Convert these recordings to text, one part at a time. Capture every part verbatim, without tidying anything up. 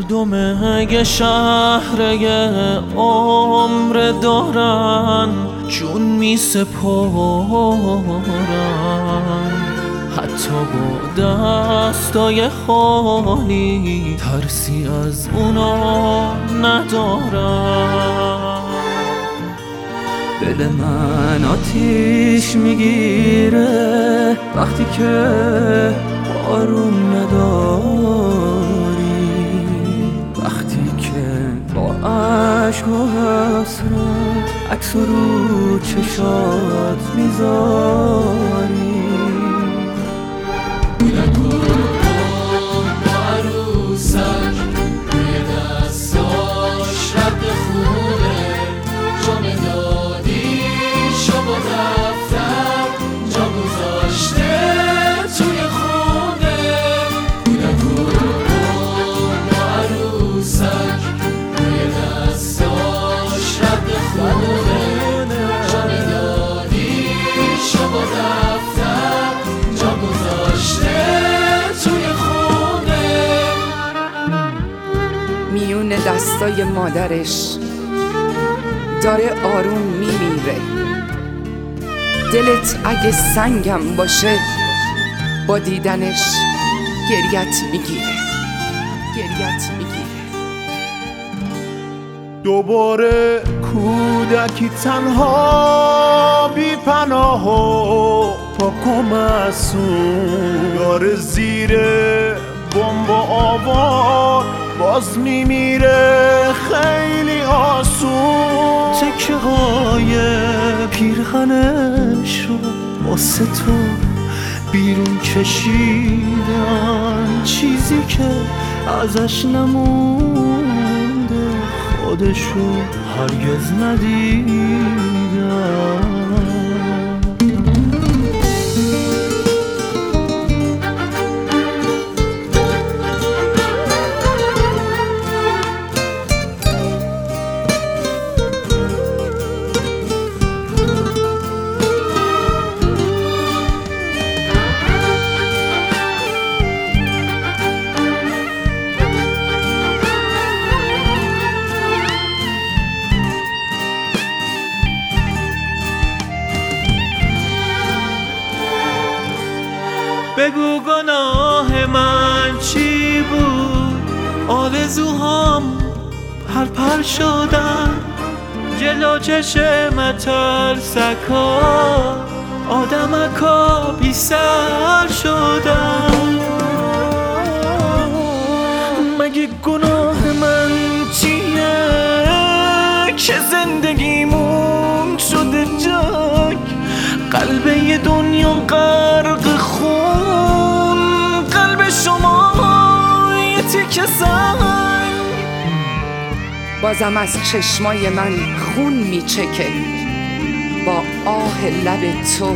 مردم شهر عمر دارن جون می سپارن، حتی با دستای خالی ترسی از اونا ندارن. دل من آتیش میگیره وقتی که آروم نداری، وقتی که با عشق و حسرت عکس رو چشات میذاری. میون دستای مادرش داره آروم میمیره. دلت اگه سنگم باشه با دیدنش گریت میگیره، گریت میگیره. دوباره کودکی تنها بی پناه و پاک و معصوم، یار زیر بمب و آوار باز میمیره خیلی آسون. تکه های پیرهنش رو واسه تو بیرون کشیدن، چیزی که ازش نمونده خودشو هرگز ندیدن. بگو گناه من چی بود؟ آرزوهام پر پر شدن جلو چشم ترسکا، آدمکا بی سر شدن. مگه گناه من چیه که زندگیمون شده جنگ؟ قلب یه دنیا غرق خون، قلب شما یه تیکه سنگ. بازم از چشمای من خون میچکه با آه لب تو.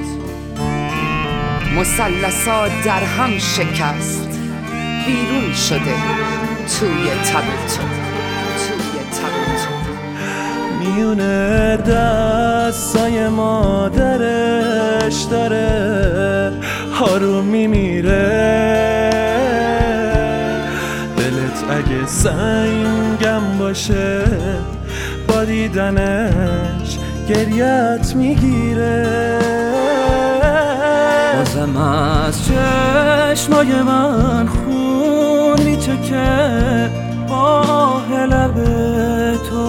مثلثا در هم شکست بیرون شده توی تب تو، توی تب تو. میونه دستای مادرش داره آروم میمیره. دلت اگه سنگم باشه با دیدنش گریت میگیره. بازم از چشمای من خون میچکه با لب تو.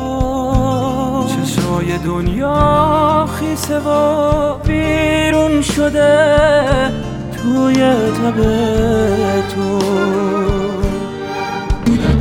چشمای دنیا خیسه و بیرون شده توی تب تو.